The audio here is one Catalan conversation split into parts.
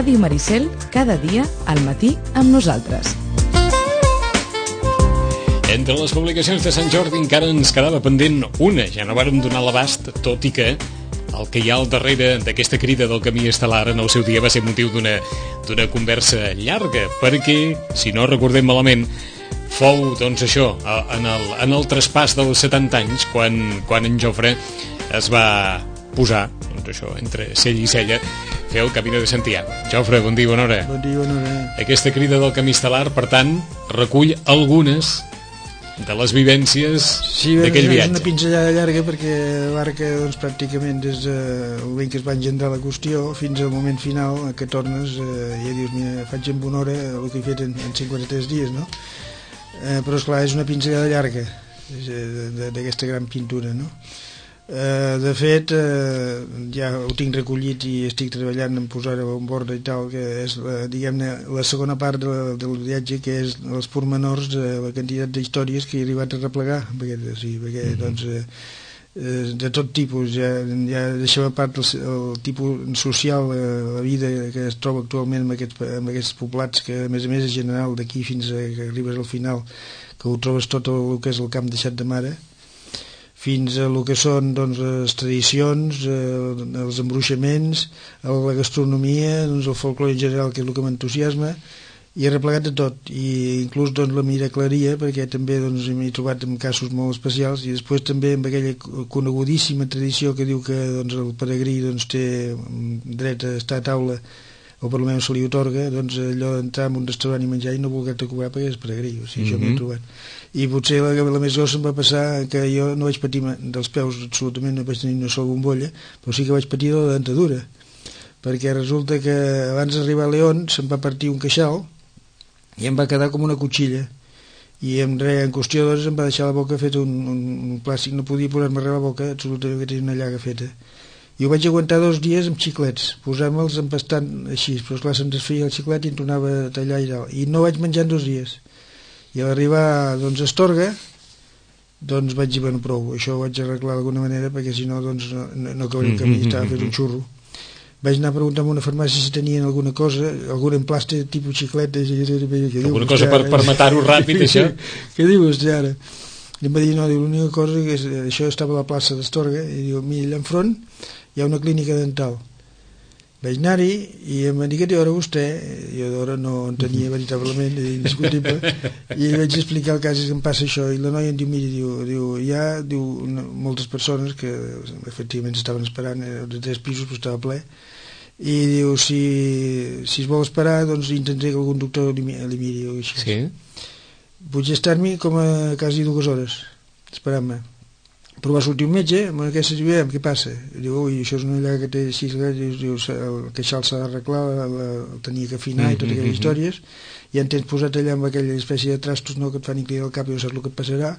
Ràdio Maricel, cada dia al matí amb nosaltres. Entre les publicacions de Sant Jordi encara ens quedava pendent una, ja no vàrem donar l'abast, tot i que el que hi ha al darrere d'aquesta crida del camí estel·lar en el seu dia va ser motiu d'una conversa llarga, perquè, si no recordem malament, fou, doncs això, en el traspàs dels 70 anys, quan en Jofre es va posar, doncs això, entre cella i cella, fer el Camino de Santiago. Jofre, bon dia, bona hora. Bon dia, bona hora. Aquesta crida del camí estel·lar, per tant, recull algunes de les vivències d'aquell viatge. Sí, és una pinzellada llarga perquè abarca doncs, pràcticament des del moment que es va engendrar la qüestió fins al moment final que tornes, ja dius, mira, faig en una hora el que he fet en 53 dies, no? Però esclar, és una pinzellada llarga d'aquesta gran pintura, no? De fet, ja ho tinc recollit i estic treballant en posar-ho en borda i tal, que és, diguem-ne, la segona part del viatge, que és els pormenors de la quantitat d'històries que he arribat a replegar, perquè doncs, de tot tipus, ja deixem a part el tipus social, la vida que es troba actualment en aquests poblats, que a més és general d'aquí fins a que arribes al final, que ho trobes tot el que és el camp deixat de mare, fins a el que són doncs, les tradicions, els embruixaments, la gastronomia, doncs, el folclore en general, que és el que m'entusiasma, i he replegat de tot, i inclús doncs, la miracleria, perquè també doncs, m'he trobat en casos molt especials, i després també amb aquella conegudíssima tradició que diu que doncs, el peregrí doncs, té dret a estar a taula, o per almenys se li otorga, doncs allò d'entrar en un restaurant i menjar i no voler-te cobrar perquè és peregrí, o sigui, això m'he trobat. I potser la més grossa em va passar que jo no vaig patir dels peus absolutament, no vaig tenir una sola bombolla, però sí que vaig patir de la dentadura, perquè resulta que abans d'arribar a León se'm va partir un queixal i em va quedar com una cotxilla, i en qüestió d'hores em va deixar la boca feta un plàstic, no podia posar-me res a la boca, absolutament, que tenia una llaga feta. I ho vaig aguantar 2 dies amb xiclets, posar-me'ls empastant així, però esclar, se'm desfeia el xiclet i em tornava a tallar i tal, i no vaig menjar en 2 dies. I a l'arribar doncs, a Astorga, doncs vaig dir, bueno, prou, això ho vaig arreglar d'alguna manera, perquè si no, doncs, no cauria el camí, estava fet un xurro. Vaig anar a preguntar a una farmàcia si tenien alguna cosa, algun emplaste tipus xiclet, alguna cosa per matar-ho ràpid, això? Què dius, ara? I em va dir, no, l'única cosa que això estava a la plaça d'Astorga, i diu, mira, allà enfront hi ha una clínica dental. Vaig anar-hi i em va dir que té hora vostè, jo d'hora no en tenia veritablement, indiscutible, i vaig explicar el cas que em passa això, i la noia em diu, mira, hi ha moltes persones que efectivament estaven esperant, de 3 pisos però estava ple, i diu, si es vol esperar, doncs intentaré que algun doctor li miri o així. Sí? Vull estar-m'hi com a quasi 2 hores esperant-me, però va sortir un metge amb aquesta diu, què passa? Diu, ui, això és una llaga que té 6 grans, diu, el queixal s'ha d'arreglar, el tenia que afinar i totes aquelles històries, i ja en tens posat allà amb aquella espècie de trastos, no, que et fan inclinar el cap i no saps el que et passarà,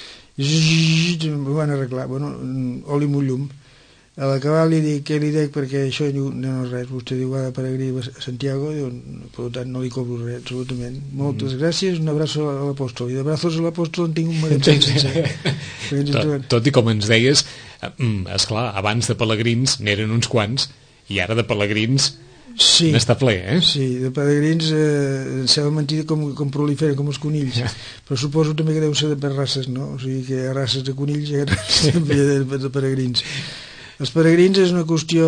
i m'ho van arreglar, bueno, oli amb un llum. A l'acabar li dic, què li dic, perquè això no és res, vostè diu, va de peregrí a Santiago, diu, per tant no li cobro res, absolutament. Moltes gràcies, un abraço a l'apòstol, i d'abrazos a l'apòstol en tinc un magatzem sencer. Tot i com ens deies, esclar, abans de pelegrins n'eren uns quants, i ara de pelegrins n'està ple, eh? Sí, de pelegrins s'ha mentit com proliferen, com els conills, però suposo també que deu ser de races, no? O sigui que hi ha races de conills i hi ha races també de peregrins. Els peregrins és una qüestió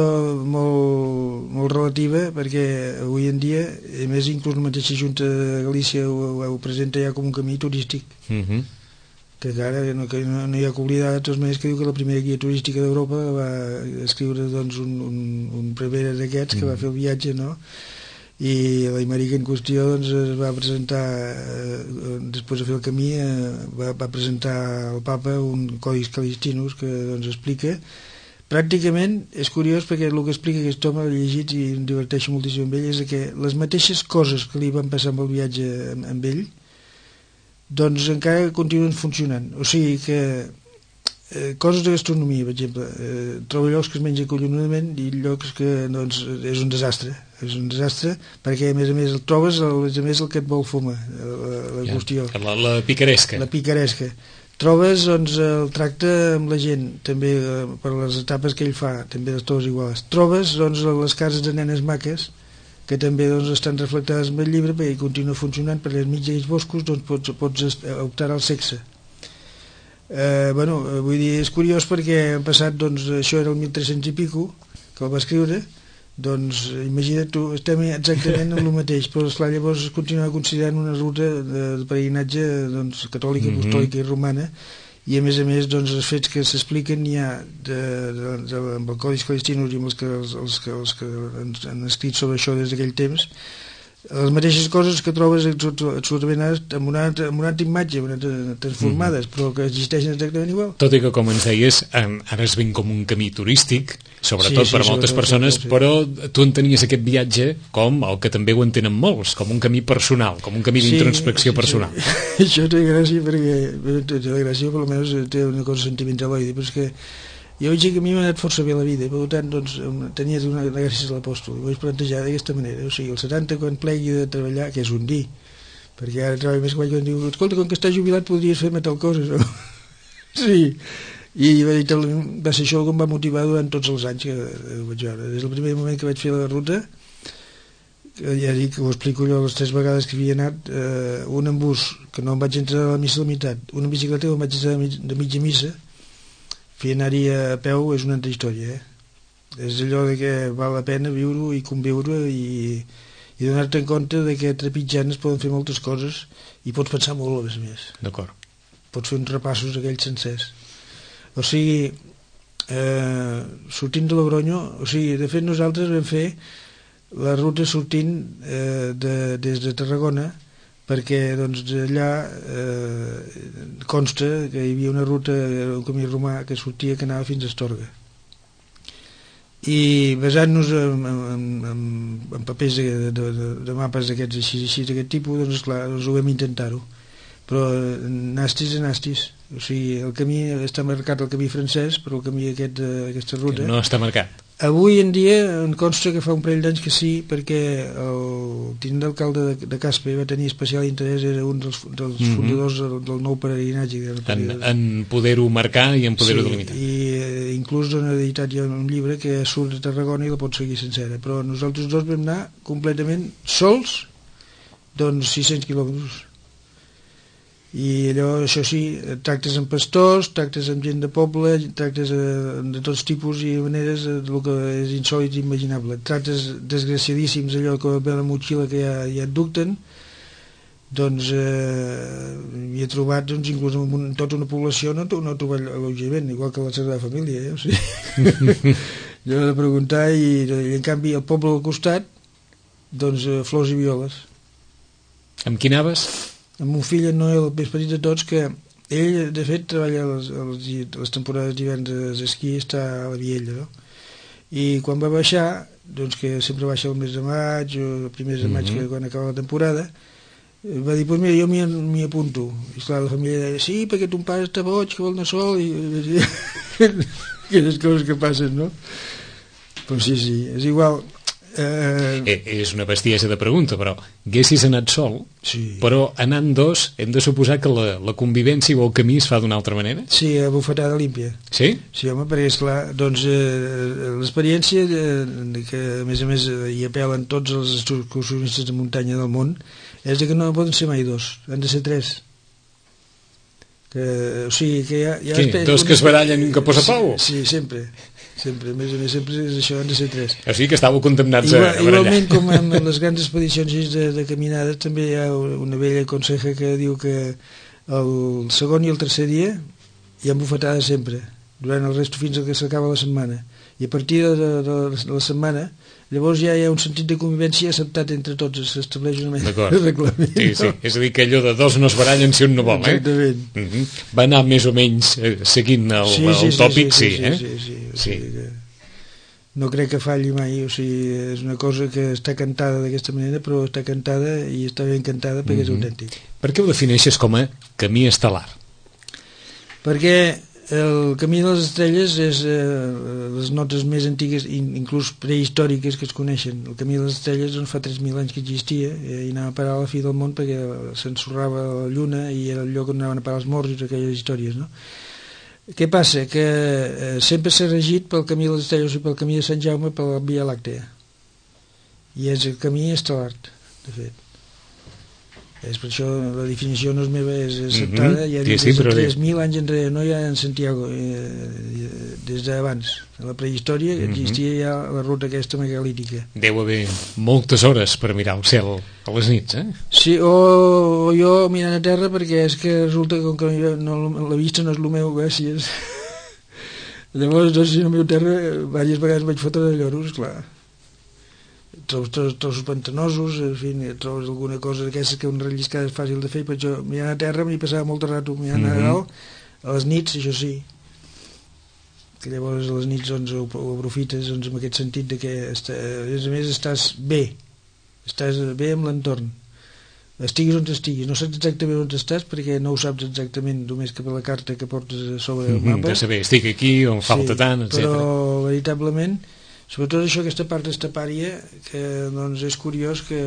molt relativa, perquè avui en dia, a més inclús la mateixa Junta de Galícia ho presenta ja com un camí turístic, que encara no hi ha que oblidar de totes maneres que diu que la primera guia turística d'Europa va escriure doncs, un prevere d'aquests que va fer el viatge, no? I l'Amèrica en qüestió doncs, es va presentar, després de fer el camí, va presentar al papa un Codis Calistinus que doncs, explica. Pràcticament és curiós perquè el que explica aquest home, l'he llegit i em diverteixo moltíssim amb ell, és que les mateixes coses que li van passar amb el viatge amb ell doncs encara continuen funcionant, o sigui que coses de gastronomia, per exemple, trobo llocs que es mengen collonudament i llocs que doncs, és un desastre perquè a més el trobes a més el que et vol fumar la qüestió, la picaresca trobes doncs, el tracte amb la gent també per les etapes que ell fa, també de totes iguals, trobes doncs, les cases de nenes maques que també doncs, estan reflectades en el llibre perquè continua funcionant, perquè enmig d'aquells boscos doncs, pots optar al sexe. Vull dir, és curiós perquè han passat, doncs, això era el 1300 i pico que el va escriure, doncs imagina't tu, estem exactament en el mateix, però esclar, llavors es continua considerant una ruta de peregrinatge doncs, catòlica, apostòlica i romana, i a més, doncs, els fets que s'expliquen hi ha amb el Codis Calixtinus i amb els que han escrit sobre això des d'aquell temps, les mateixes coses que trobes absolutament amb una altra imatge, transformades, però que existeixen exactament igual. Tot i que, com ens deies, ara es ven com un camí turístic, sobretot per a moltes persones, però tu entenies aquest viatge com el que també ho entenen molts, com un camí personal, com un camí d'introspecció personal. Això té gràcia perquè almenys té una cosa sentimental, però és que jo veig que a mi m'ha anat força bé la vida, per tant, doncs, tenia una gràcia a l'apòstol, i ho vaig plantejar d'aquesta manera, o sigui, el 70 quan plegui de treballar, que és un dir, perquè ara treballo més que vaig, quan diu, escolta, com que estàs jubilat podries fer tal cosa, no? Sí, i va ser això que em va motivar durant tots els anys que ho vaig veure, des del primer moment que vaig fer la ruta, ja dic que ho explico jo les 3 vegades que havia anat, un en bus, que no em vaig entrar a la missa a la meitat, una en bicicleta que em vaig entrar de mitja missa, fer anar-hi a peu és una altra història, és allò de que val la pena viure-ho i conviure i donar-te en compte de que trepitjant es poden fer moltes coses i pots pensar molt a més. D'acord. Pots fer uns repassos aquells sencers. O sigui, sortint de Logronyo, o sigui, de fet nosaltres vam fer la ruta sortint des de Tarragona, perquè doncs allà consta que hi havia una ruta, un camí romà que sortia, que anava fins a Astorga, i basant-nos en papers de mapes d'aquests així d'aquest tipus, doncs esclar, ho vam intentar-ho, però nastis, o sigui, el camí està marcat, el camí francès, però el camí aquesta ruta que no està marcat. Avui en dia em consta que fa un parell d'anys que sí, perquè el tinent d'alcalde de Caspe va tenir especial interès, era un dels fundadors del nou peregrinatge en poder-ho marcar i en poder-ho delimitar. I inclús han editat ja un llibre que surt de Tarragona i la pot seguir sencera, però nosaltres dos vam anar completament sols, doncs 600 quilòmetres, i allò, això sí, tractes amb pastors, tractes amb gent de poble, tractes de tots tipus i maneres, del que és insòlit i imaginable, tractes desgraciadíssims, allò que ve la motxilla que ja et ducten, doncs hi he trobat, doncs, inclús en tota una població no he trobat allotjament, igual que la Sagrada Família, o sigui, jo he de preguntar, i en canvi el poble al costat, doncs flors i violes. Amb qui anaves? Amb un fill, en Noel, el més petit de tots, que ell, de fet, treballa les temporades d'hivern d'esquí, està a la Viella, no? I quan va baixar, doncs que sempre baixa el mes de maig, o el primer de maig, que quan acaba la temporada, va dir, doncs mira, jo m'hi apunto. I esclar, la família deia, sí, perquè ton pare està boig, que vol anar sol, i aquelles coses que passen, no? Doncs sí, és igual. És una bestiesa de pregunta, però haguessis anat sol, sí. Però anant dos hem de suposar que la convivència o el camí es fa d'una altra manera? Sí, a bufetada límpia. Sí? Sí, home, perquè esclar, doncs l'experiència que a més hi apel·len tots els excursionistes de muntanya del món és que no poden ser mai dos, han de ser 3. O sigui que sí, dos que es barallen i un que posa pau? Sí, sempre, a més sempre és això, han de ser 3. O sigui que estàveu condemnats a barallar. Igualment, com en les grans expedicions de caminades, també hi ha una vella conseja que diu que el segon i el tercer dia hi ha bufetada sempre, durant el resto fins que s'acaba la setmana, i a partir de la setmana llavors ja hi ha un sentit de convivència acceptat entre tots, s'estableix una mena de reglament. Sí, és a dir, que allò de dos no es barallen si un no vol, Exactament. Va anar més o menys seguint el tòpic, sí. Sí. No crec que falli mai, o sigui, és una cosa que està cantada d'aquesta manera, però està cantada i està ben cantada perquè és autèntic. Per què ho defineixes com a camí estel·lar? Perquè el camí de les estrelles és les notes més antigues, inclús prehistòriques, que es coneixen. El camí de les estrelles doncs, fa 3.000 anys que existia i anava a parar a la fi del món perquè s'ensorrava la lluna i era el lloc on anaven a parar els morts i aquelles històries, no? Què passa? Que sempre s'ha regit pel camí de les estrelles i pel camí de Sant Jaume per la Via Làctea. i és el camí estel·lar, de fet. És per això la definició no és meva, és acceptada, ja des de 3.000 anys enrere, no ja en Santiago, des d'abans. A la prehistòria existia ja la ruta aquesta megalítica. Deu haver moltes hores per mirar el cel a les nits, Sí, o jo mirant a terra, perquè és que resulta que com que la vista no és el meu, gràcies. Llavors, doncs, si no miro terra, diverses vegades vaig fotre de lloros, clar. Trossos pantanosos, en fi, trobes alguna cosa d'aquestes que un relliscada és fàcil de fer, però jo mirant a terra m'hi passava molt de rato, mirant a dalt, a les nits, això sí, que llavors a les nits doncs, ho aprofites doncs, en aquest sentit de que a més estàs bé amb l'entorn, estiguis on estiguis, no saps exactament on estàs perquè no ho saps exactament només que per la carta que portes a sobre el mapa, de saber, estic aquí on falta tant, etc. Però veritablement sobretot això, aquesta part estepària, que doncs és curiós que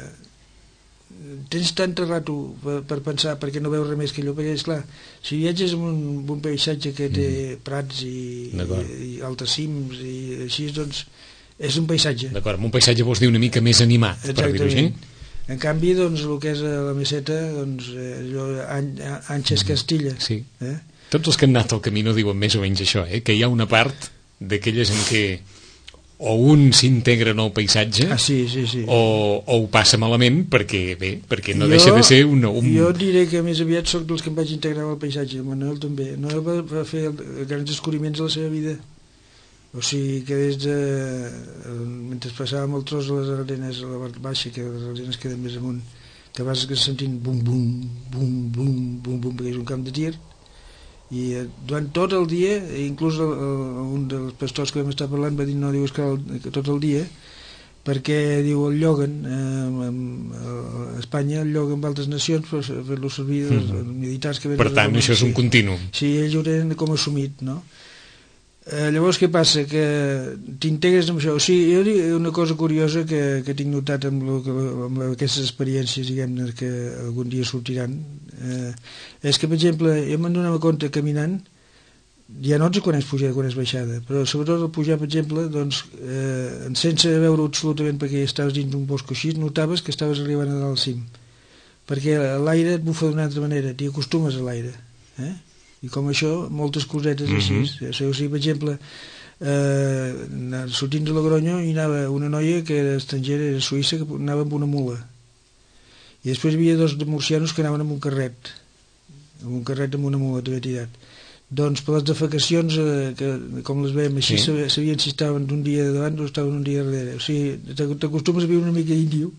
tens tant rato per pensar, perquè no veus res més que allò, perquè esclar, si viatges en un paisatge que té prats i altes cims i així, doncs és un paisatge. D'acord, un paisatge vols dir una mica més animat, per dir-ho així? En canvi, doncs, el que és la meseta, doncs, allò, Anxes Castilla. Sí. Tots els que han anat al camí no diuen més o menys això, que hi ha una part d'aquelles en què o un s'integra en el paisatge o ho passa malament perquè no deixa de ser un... Jo diré que més aviat soc dels que em vaig integrar al paisatge, el Manuel també. No va fer grans descobriments a la seva vida, o sigui que des de mentre passàvem el tros a les Ardenes, a la part baixa, que les Ardenes queden més amunt, que vas sentint bum bum bum bum bum bum, perquè és un camp de tir, i durant tot el dia, inclús un dels pastors que vam estar parlant va dir no, diu, és que tot el dia, perquè diu el lloguen a Espanya, el lloguen amb altres nacions per fer-lo servir els militars que venen. Per tant, això és un continu. Sí, ells ho tenen com assumit, no? Llavors què passa? Que t'integres amb això. O sigui, jo dic una cosa curiosa que tinc notat amb aquestes experiències, diguem-ne, que algun dia sortiran, és que, per exemple, jo me'n donava compte caminant, ja no sé quan és pujada, quan és baixada, però sobretot al pujar, per exemple, doncs, sense veure absolutament perquè estaves dins d'un bosc així, notaves que estaves arribant a dalt al cim, perquè l'aire et bufa d'una altra manera, t'hi acostumes a l'aire, i com això, moltes cosetes així. O sigui, per exemple, sortint de Logronyo hi anava una noia que era estrangera, era suïssa, que anava amb una mula, i després hi havia dos murcianos que anaven amb un carret amb una mula de veritat. Doncs per les defecacions, com les veiem així, sabien si estaven d'un dia davant o estaven un dia darrere. O sigui, t'acostumes a viure una mica índio.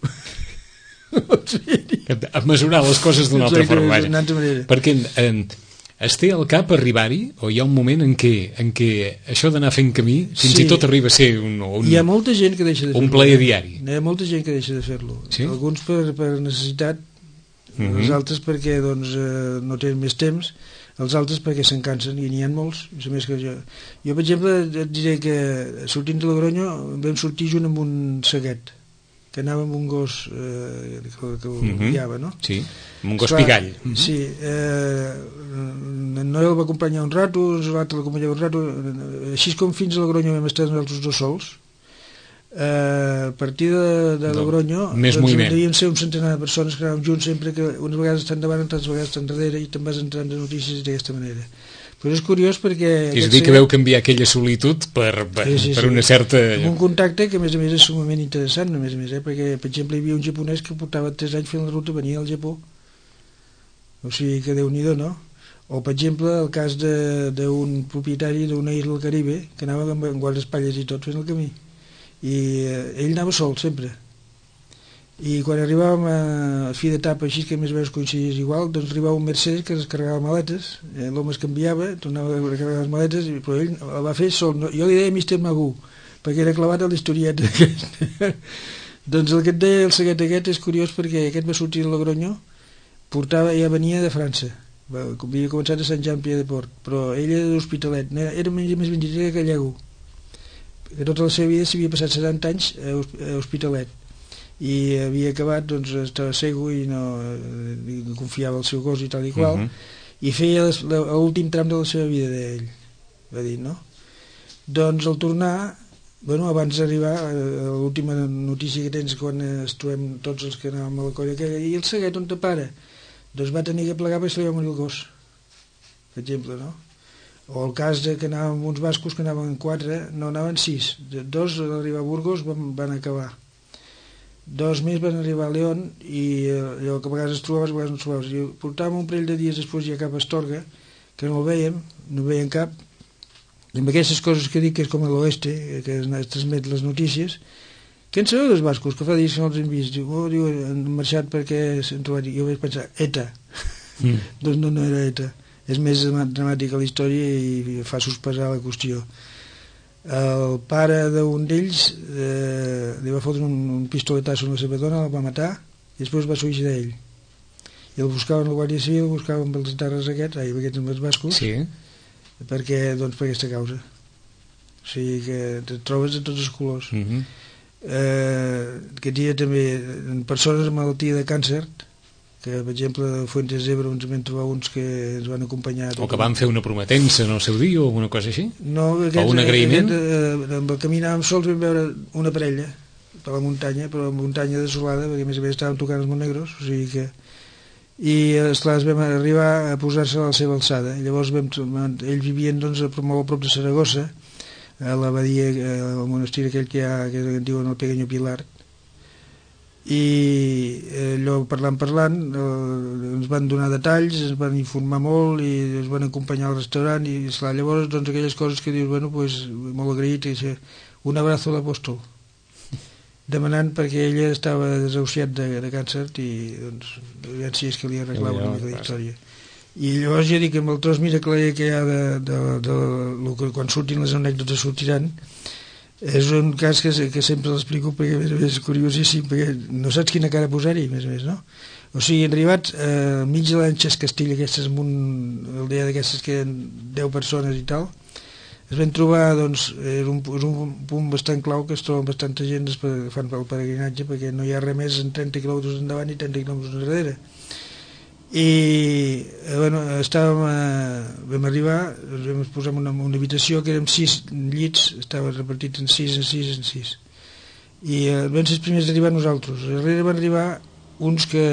A mesurar les coses d'una altra forma. Perquè es té al cap arribar-hi, o hi ha un moment en què això d'anar fent camí fins i tot arriba a ser hi ha molta gent que deixa de fer-lo, un plaer diari. Hi ha molta gent que deixa de fer-lo, alguns per necessitat, els altres perquè doncs, no tenen més temps, els altres perquè se'n cansen, i n'hi ha molts. Més que jo, per exemple, et diré que sortint de Logronyo vam sortir junt amb un seguet que anava amb un gos que ho guiava, no? Sí, amb un gos pigall. Sí, en Noel va acompanyar un rato, l'altre l'acompanyava un rato, així com fins a Logronyo vam estar nosaltres dos sols. A partir de Logronyo devien ser un centenar de persones que anàvem junts sempre, que unes vegades estan davant, altres vegades estan darrere, i te'n vas entrant de notícies d'aquesta manera. Però és curiós perquè... És a dir, que veu canviar aquella solitud per una certa... Un contacte que a més és sumament interessant, a més, perquè, per exemple, hi havia un japonès que portava 3 anys fent la ruta, venia al Japó. O sigui que Déu-n'hi-do, no? O, per exemple, el cas d'un propietari d'una isla al Caribe, que anava amb guardaespatlles i tot fent el camí. I ell anava sol, sempre. I quan arribàvem a fi d'etapa així, que més o menys coincidís igual, doncs arribava un Mercedes que es carregava maletes, l'home es canviava, tornava a recarregar les maletes, però ell el va fer sol. Jo li deia Mr. Magoo, perquè era clavat a l'historieta. Doncs el que et deia el seguet aquest és curiós, perquè aquest va sortir de Logronyo, ja venia de França, havia començat a Sant Jean Pied de Port, però ell era d'Hospitalet, era més ben dit que Llagú, que tota la seva vida s'havia passat 70 anys a Hospitalet, i havia acabat, doncs estava cego i no confiava el seu gos i tal i qual, i feia l'últim tram de la seva vida d'ell, va dir, no? Doncs al tornar Bueno, abans d'arribar, l'última notícia que tens quan es trobem tots els que anàvem a la colla, que i el seguet on te para? Doncs va tenir que plegar perquè se li va morir el gos, per exemple, no? O el cas de que anàvem uns bascos que anaven 4, no, anaven 6, 2 a arribar a Burgos van acabar, 2 més van arribar a León, i allò que a vegades es trobaves, a vegades no es trobaves, i portàvem un parell de dies després ja cap a Astorga, que no el veiem, no veiem cap, i amb aquestes coses que dic, que és com a l'oeste, que es transmet les notícies, què en sabeu dels bascos, que fa dies que no els hem vist? Diu, han marxat perquè s'han trobat, i jo vaig pensar, ETA. Doncs no era ETA. És més dramàtica la història i fa sospesar la qüestió. El pare d'un d'ells li va fotre un pistoletasso a la seva dona, el va matar, i després va suïcidar ell. I el buscaven la Guàrdia Civil, el buscaven amb els darrers aquests amb els bascos, sí, perquè, doncs, per aquesta causa. O sigui que te trobes de tots els colors. Aquest dia també persones amb malaltia de càncer, que per exemple a Fuentes d'Ebre ens vam trobar uns que ens van acompanyar, o que van fer una prometença en el seu dia o alguna cosa així, no, o un agraïment. Amb el que caminàvem sols vam veure una parella per la muntanya, però la muntanya desolada, perquè a més estàvem tocant els Monegros, o sigui que, i esclar, vam arribar a posar-se a la seva alçada, i llavors ells vivien doncs molt a prop de Saragossa, a l'abadia, al monestir aquell que hi ha, que diuen el Pequeño Pilar, i allò parlant ens van donar detalls, ens van informar molt i ens van acompanyar al restaurant, i esclar, llavors doncs aquelles coses que dius, bueno, pues, molt agraït, un abrazo a l'apòstol, demanant perquè ella estava desahuciat de càncer, i doncs aviam si és que li arreglava una mica la història. I llavors jo dic, amb el tros miracle que hi ha quan surtin les anècdotes sortiran, és un cas que sempre l'explico perquè a més és curiosíssim, perquè no saps quina cara posar-hi, més a més, no? O sigui, han arribat mig de l'Anxes Castilla, aquestes amb una aldea d'aquestes que eren 10 persones i tal, es van trobar, doncs, és un punt bastant clau, que es troben bastanta gent que fan el peregrinatge, perquè no hi ha res més en 30 quilòmetres endavant i 30 quilòmetres enrere. I bueno, vam arribar, ens vam posar en una habitació que érem 6 llits, estava repartit en 6, en 6, en 6, i vam ser els primers d'arribar nosaltres. Darrere van arribar uns que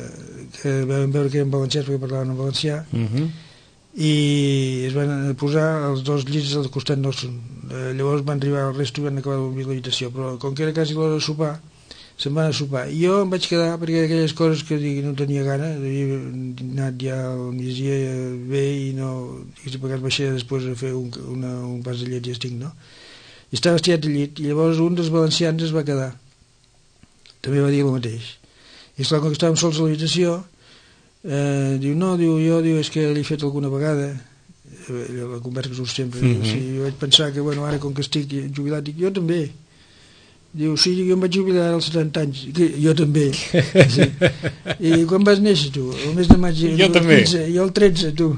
vam veure que eren valencians perquè parlaven en valencià, i es van posar els 2 llits al costat nostre. Llavors van arribar el resto i van acabar de dormir a l'habitació, però com que era quasi l'hora de sopar, se'n van a sopar, i jo em vaig quedar perquè aquelles coses que no tenia gana, havia anat ja al migdia bé i no, i si per baixar després a fer un pas de llet i estic, no? I estava estirat al llit, i llavors un dels valencians es va quedar, també va dir el mateix, i esclar, quan estàvem sols a l'habitació, diu, no, és que l'he fet alguna vegada, la conversa que surt sempre, sí, jo vaig pensar que, bueno, ara com que estic jubilat, dic, jo també. Diu, sí, jo em vaig jubilar als 70 anys. Jo també. Sí. I quan vas néixer, tu? El mes de maig. Jo també. 15, jo el 13, tu.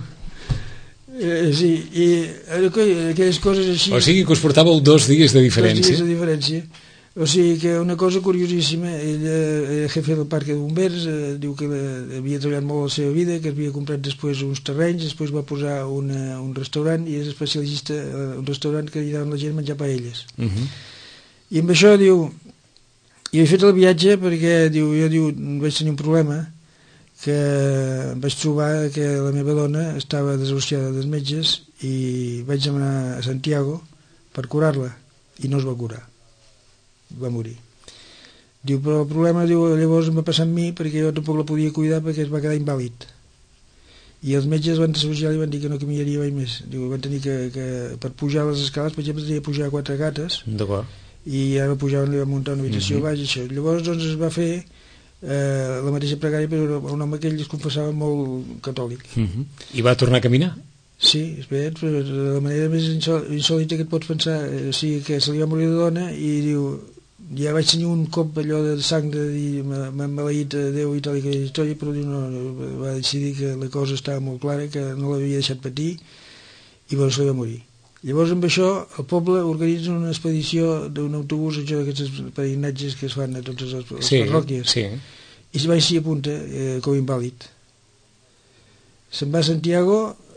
Sí, i aquelles coses així... O sigui que us portàveu 2 dies de diferència. 2 dies de diferència. O sigui que una cosa curiosíssima, ell era jefe del parc de bombers, diu que havia treballat molt la seva vida, que havia comprat després uns terrenys, després va posar un restaurant, i és especialista un restaurant que ajudaven la gent a menjar paelles. I amb això, diu, i he fet el viatge perquè, diu, jo vaig tenir un problema, que em vaig trobar que la meva dona estava desahuciada dels metges i vaig anar a Santiago per curar-la, i no es va curar, va morir. Diu, però el problema, diu, llavors em va passar amb mi perquè jo tampoc la podia cuidar perquè es va quedar invàlid. I els metges van desahuciar i van dir que no caminaria mai més. Diu, van tenir que per pujar les escales, per exemple, tenia que pujar 4 gates. D'acord. I ara pujaven, li van muntar una habitació baix, això. Llavors doncs es va fer la mateixa pregària, però un home que ell es confessava molt catòlic. I va tornar a caminar? Sí, és veritat, però de la manera més insòlita que et pots pensar, o sigui que se li va morir de dona i diu, ja vaig tenir un cop allò de sang de dir m'ha maleït a Déu i tal i aquella història, però diu, no, va decidir que la cosa estava molt clara, que no l'havia deixat patir, i bueno, se li va morir. Llavors amb això el poble organitza una expedició d'un autobús, això d'aquests peregrinatges que es fan a totes les parròquies, i s'hi va així a punta com invàlid. Se'n va a Santiago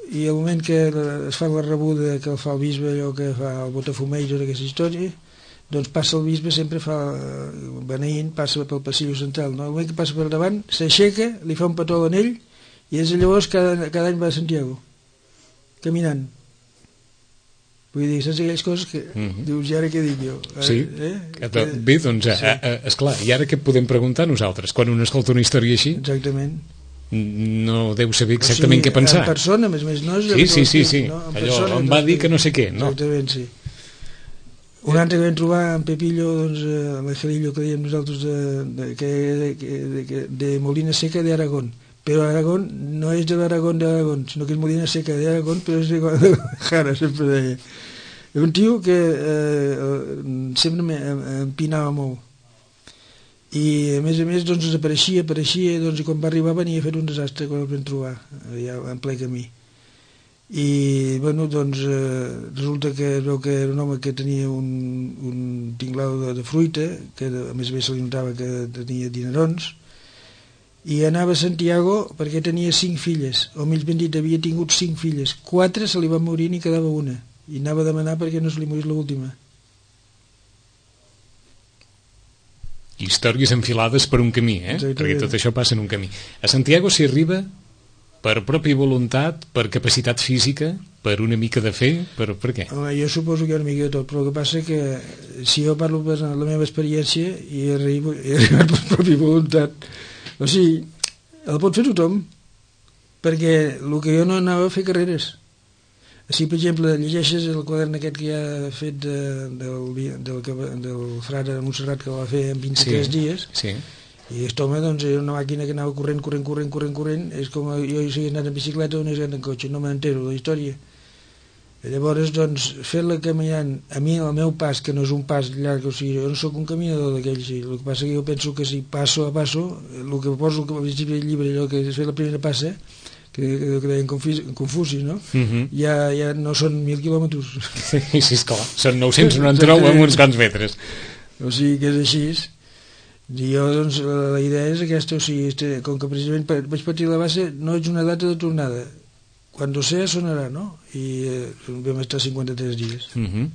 i al moment que es fa la rebuda que el fa el bisbe, allò que fa el Botafumeig, tota aquesta història, doncs passa el bisbe, sempre fa beneint, passa pel passillo central, no? El moment que passa per davant s'aixeca, li fa un petó a l'anell i és llavors cada any va a Santiago caminant. Vull dir, saps aquelles coses que dius, i ara què dic jo? Sí, bé, doncs, esclar, i ara què podem preguntar nosaltres quan un escolta una història així? Exactament. No deu saber exactament què pensar. En persona, a més no és... Sí. No? Allò, em va dir que no sé què, no? Exactament, sí. Un altre que vam trobar en Pepillo, doncs, l'Angelillo que dèiem nosaltres de Molina Seca de Aragón, però Aragón no és de l'Aragón d'Aragón, sinó que és Molina Seca de Aragón, però és de Jara, sempre deia. Un tio que sempre m'empinava molt, i a més doncs desapareixia, doncs, i quan va arribar venia a fer un desastre quan el vam trobar ja en ple camí. I bueno, doncs resulta que es veu que era un home que tenia un tinglado de fruita, que a més se li notava que tenia dinerons, i anava a Santiago perquè tenia 5 filles, o més ben dit, havia tingut 5 filles, 4 se li van morir i quedava una, i anava a demanar perquè no se li morís l'última. Històries enfilades per un camí, perquè tot això passa en un camí. A Santiago s'hi arriba per pròpia voluntat, per capacitat física, per una mica de fe, per què? Home, jo suposo que hi ha una mica de tot, però el que passa que si jo parlo per la meva experiència he arribat per pròpia voluntat. O sigui, el pot fer tothom, perquè el que jo no anava a fer carreres. Si, per exemple, llegeixes el quadern aquest que ha fet del frare Montserrat, que va fer en 23 dies, i aquest home doncs, era una màquina que anava corrent, és com jo si he anat en bicicleta o no he anat en cotxe, no m'entero la història. I llavors, doncs, fer-la caminant, a mi, el meu pas, que no és un pas llarg, o sigui, jo no sóc un caminador d'aquells, el que passa que jo penso que si passo a passo, el que poso al principi del llibre, allò que és fer la primera passa, que deien Confuci, no? Ja no són 1.000 quilòmetres. Sí, esclar, són 999 amb uns quants metres. O sigui que és així. I jo, doncs, la idea és aquesta, o sigui, com que precisament vaig patir la base, no ets una data de tornada. Quan sea sonarà, no? I vam estar 53 dies.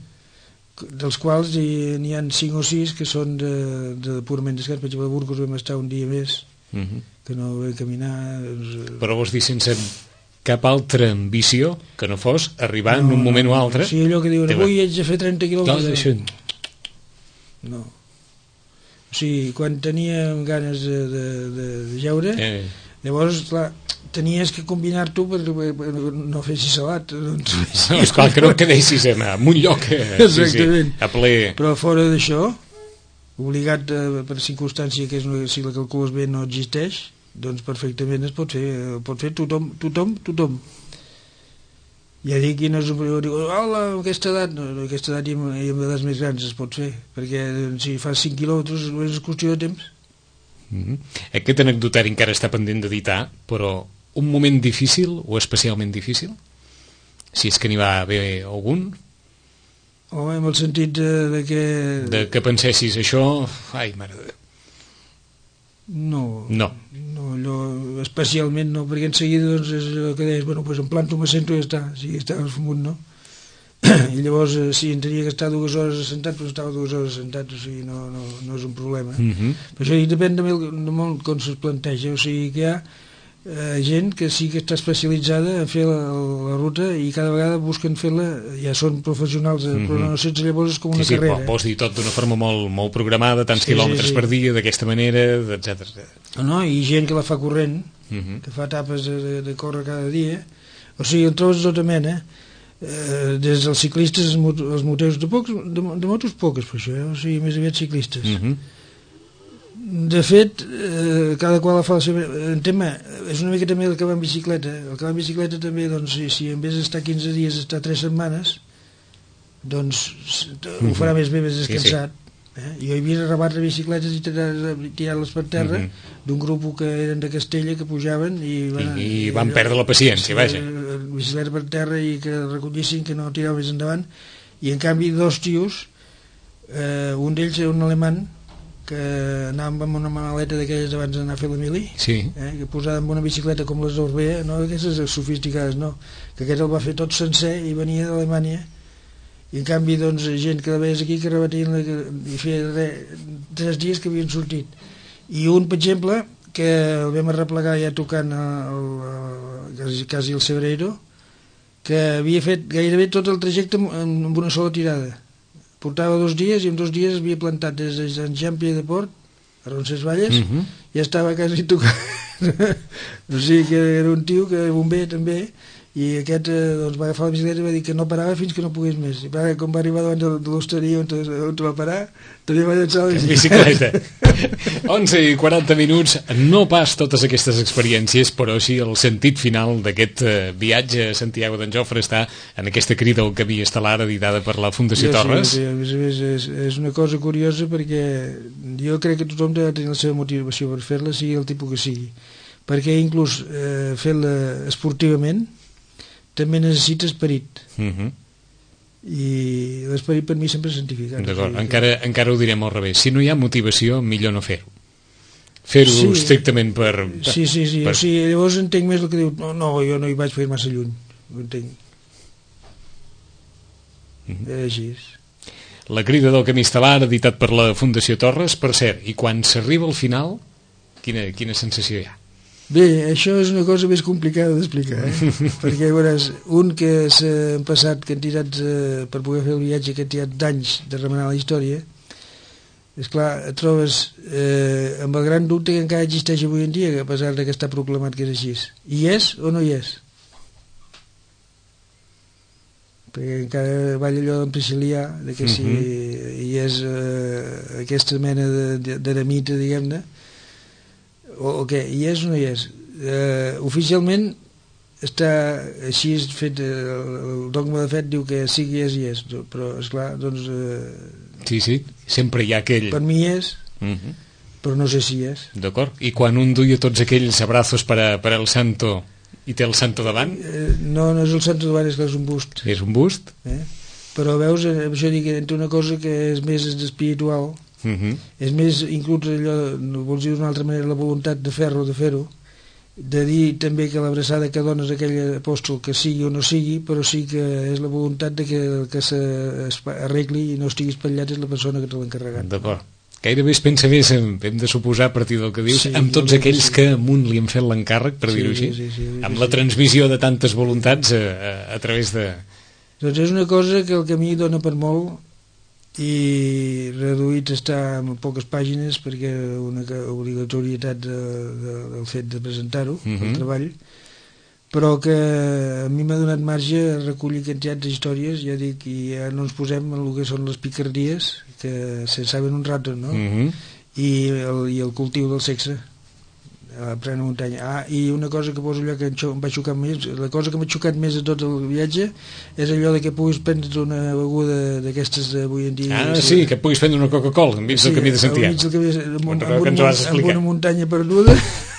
Dels quals n'hi ha 5 o 6 que són de purament descans. Per exemple, a Burgos vam estar un dia més, que no vam caminar. Però vols dir sense cap altra ambició que no fos arribar en un moment o altre? Sí, allò que diuen, avui haig de fer 30 quilòmetres. No. O sigui, quan teníem ganes de jeure, llavors, clar, tenies que combinar-t'ho per no fer salat. No, esclar, que no quedessis en un lloc a ple. Però fora d'això, obligat per circumstància que si la calcules bé no existeix, doncs perfectament es pot fer tothom. Ja dic, no és un problema, diu, hola, aquesta edat i amb edats més grans es pot fer, perquè si fas 5 quilòmetres és qüestió de temps. Aquest anecdotari encara està pendent d'editar, però un moment difícil o especialment difícil? Si és que n'hi va haver algun? Home, en el sentit de que... De que pensessis això... Ai, mare de Déu. No, allò especialment no, perquè en seguida doncs, és el que deies, bueno, doncs em planto, m'assento i ja està, si estaves fumut, no? I llavors, si en tenia que estar 2 hores assentat, doncs estava 2 hores assentat, o sigui, no és un problema. Per això depèn de molt com se'ls planteja, o sigui que hi ha gent que sí que està especialitzada en fer la ruta i cada vegada busquen fer-la, ja són professionals, però no sé, llavors és com una carrera. Sí, vols dir tot d'una forma molt programada, tants quilòmetres per dia, d'aquesta manera, etc. No, i gent que la fa corrent, que fa etapes de córrer cada dia, o sigui, en trobes tota mena, des dels ciclistes, els moteus de motos poques, per això, o sigui, més aviat ciclistes. De fet, cada qual fa el seu... En tema, és una mica també el que va en bicicleta. El que va en bicicleta també, doncs, si en vez d'estar 15 dies està 3 setmanes, doncs ho farà més bé, més descansat. Jo he vist rebatre bicicletes i tirar-les per terra d'un grup que eren de Castella, que pujaven i van perdre la paciència, vaja. Bicicleta per terra i que recollissin, que no tiraven més endavant, i en canvi 2 tios, un d'ells era un alemany que anàvem amb una manaleta d'aquelles abans d'anar a fer la mili, sí. Que posàvem una bicicleta com les d'Orbea, no aquestes sofisticades, no, que aquest el va fer tot sencer i venia d'Alemanya, i en canvi doncs gent que la veies aquí que rebatien i feia 3 dies que havien sortit, i un per exemple que el vam arreplegar ja tocant quasi el Cebreiro, que havia fet gairebé tot el trajecte amb una sola tirada. Portava 2 dies i en 2 dies havia plantat des de Sant Jean-Pied de Port a Roncesvalles, ja estava quasi tocant. O sigui que era un tio que bomber també, i aquest doncs, va agafar la bicicleta i va dir que no parava fins que no pogués més, i com va arribar davant de l'hosteria on va parar, també va llançar la bicicleta. 11:40, no pas totes aquestes experiències, però sí el sentit final d'aquest viatge a Santiago d'en Jofre està en aquesta crida al camí estel·lar editada per la Fundació Torres. Sí, a més és una cosa curiosa, perquè jo crec que tothom ha de tenir la seva motivació per fer-la, sigui el tipus que sigui, perquè inclús fer-la esportivament també necessita esperit, i l'esperit per mi sempre és científic. D'acord, encara ho direm al revés, si no hi ha motivació millor no fer-ho estrictament per... Sí, o sigui, llavors entenc més el que diu, no, jo no hi vaig fer massa lluny, ho entenc. Així és. La crida del camí estel·lar, editat per la Fundació Torres, per cert, i quan s'arriba al final, quina sensació hi ha? Bé, això és una cosa més complicada d'explicar, perquè veuràs, un que s'han passat quantitats per poder fer el viatge, quantitats d'anys de remenar la història, esclar, et trobes amb el gran dubte que encara existeix avui en dia, a pesar que està proclamat que és així. Hi és o no hi és? Perquè encara balla allò d'en Priscil·lià, que si hi és aquesta mena d'eremita, diguem-ne, o què, hi és o no hi és? Oficialment està així fet, el dogma de fet diu que sí que hi és, però esclar, doncs... Sí, sempre hi ha aquell... Per mi és, però no sé si és. D'acord, i quan un duia tots aquells abrazos per el santo i té el santo davant? No és el santo davant, és que és un bust. És un bust? Però veus, això dic, entre una cosa que és més espiritual, és més, inclús allò, no vols dir d'una altra manera, la voluntat de fer-ho, de dir també que l'abraçada que dones a aquell apòstol, que sigui o no sigui, però sí que és la voluntat de que s'arregli i no estigui espatllat, és la persona que te l'ha encarregat. D'acord. Gairebé es pensa més, hem de suposar, a partir del que dius, amb tots aquells que amunt li han fet l'encàrrec, per dir-ho així, amb la transmissió de tantes voluntats a través de... Doncs és una cosa que el camí dona per molt, i reduït està en poques pàgines perquè una obligatorietat del fet de presentar-ho, el treball, però que a mi m'ha donat marge a recollir quantitats d'històries, ja dic, i ja no ens posem en el que són les picardies, que se saben un rato, no? I el cultiu del sexe a plena muntanya. I una cosa que poso allò que em va xocar més, la cosa que m'ha xocat més de tot el viatge és allò de que puguis prendre una beguda d'aquestes d'avui en dia. Sí, que puguis prendre una Coca-Cola enmig del camí de Santiago. Amb una muntanya perduda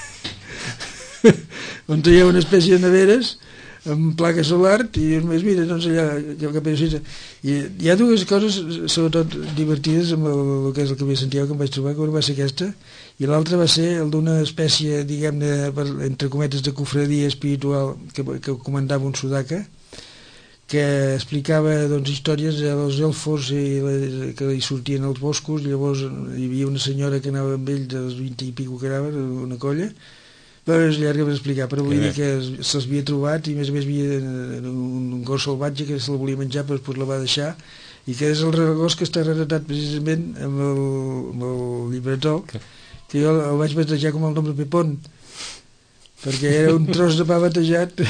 on hi ha una espècie de neveres amb placa solar, i més mira, doncs allà i hi ha dues coses sobretot divertides amb el que és el camí de Santiago que em vaig trobar, que una va ser aquesta i l'altra va ser el d'una espècie, diguem-ne, entre cometes, de cofradia espiritual que comandava un sudaca, que explicava doncs, històries dels elfos que li sortien als boscos, i llavors hi havia una senyora que anava amb ell dels 20 i pico que anaven, una colla, però és llarg per explicar, però vull dir que se'ls havia trobat, i a més havia un gos salvatge que se la volia menjar, però després la va deixar, i que és el gos que està retratat precisament amb el llibretó, que jo el vaig batejar com el nom de Pepón, perquè era un tros de pa batejat.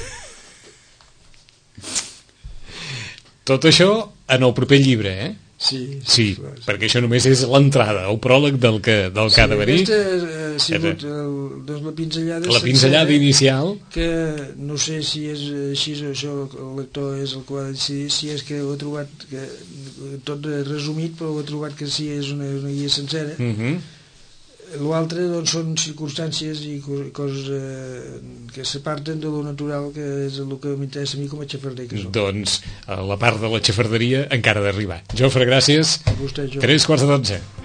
Tot això en el proper llibre, Sí, perquè això només és l'entrada, el pròleg del que ha de venir. Aquesta ha sigut la pinzellada. La pinzellada inicial. Que no sé si és així, això el lector és el que ha de decidir, si és que ho ha trobat tot resumit, però ho ha trobat que sí és una guia sencera. L'altre doncs, són circumstàncies i coses que s'aparten de lo natural, que és el que m'interessa a mi com a xafarder que soc. Doncs la part de la xafarderia encara ha d'arribar. Jofre, gràcies. 3:15.